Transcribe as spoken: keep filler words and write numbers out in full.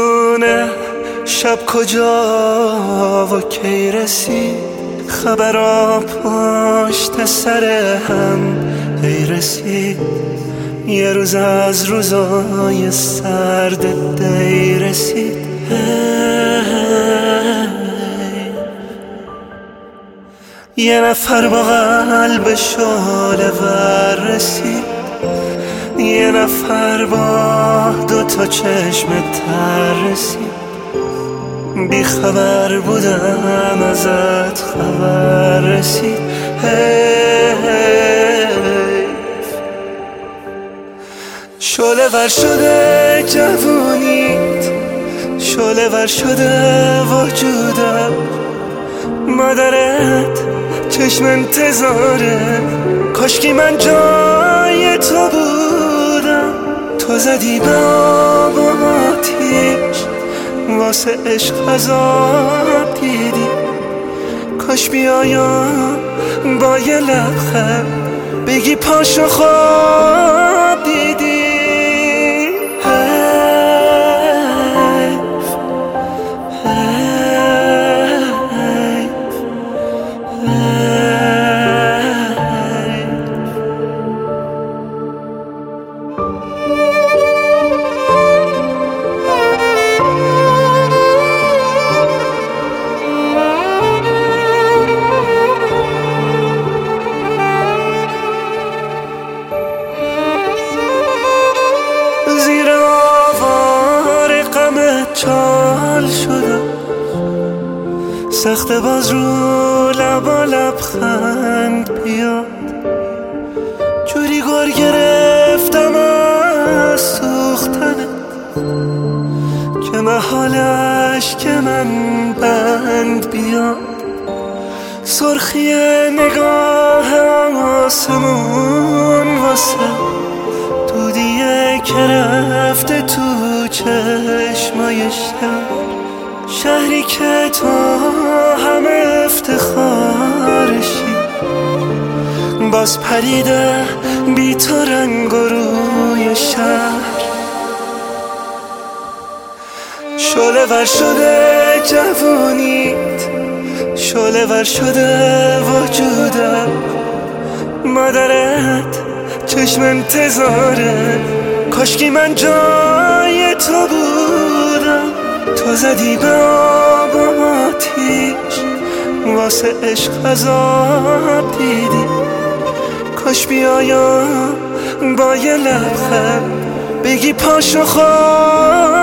میدونه شب کجا و کی رسید، خبرها پشت سر هم هی رسید. یه روز از روزای سرد دی رسید. یه نفر با قلب شعله ور رسید، یه نفر با دوتا چشم تر رسید. بی خبر بودم ازت خبر رسید. شعله ور شده جوونیت، شعله ور شده وجودم. مادرت چشم انتظاره، کاشکی من جای تو بودم. تو زدی به آب و آتیش، واسه عشق عذاب دیدی. کاش بیایم با یه لبخند بگی پاشو خواب دیدی. چال شدم سخت باز رو لبا لبخند بیاد. جوری گور گرفتم از سوختنه که محالش که من بند بیاد. سرخی نگاه آسمون واسه دودیه که رفته تو چشمای شهر. شهری که تو همه افتخارشی، باز پریده بی تو رنگ و روی شهر. شعله ور شده جوونیت، شعله ور شده وجودم. مادرت چشم انتظاره، کاشکی من جای تو بودم. تو زدی به آب و آتیش، واسه عشق عذاب دیدی. کاش بیایم با یه لبخند بگی پاشو خواب